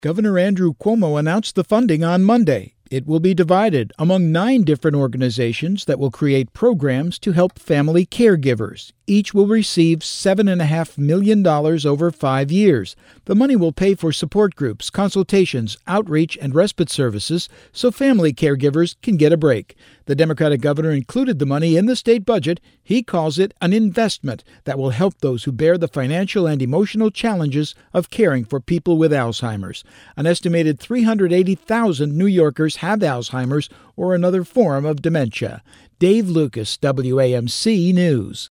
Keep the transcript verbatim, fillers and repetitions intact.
Governor Andrew Cuomo announced the funding on Monday. It will be divided among nine different organizations that will create programs to help family caregivers. Each will receive seven point five million dollars over five years. The money will pay for support groups, consultations, outreach, and respite services so family caregivers can get a break. The Democratic governor included the money in the state budget. He calls it an investment that will help those who bear the financial and emotional challenges of caring for people with Alzheimer's. An estimated three hundred eighty thousand New Yorkers have Alzheimer's or another form of dementia. Dave Lucas, W A M C News.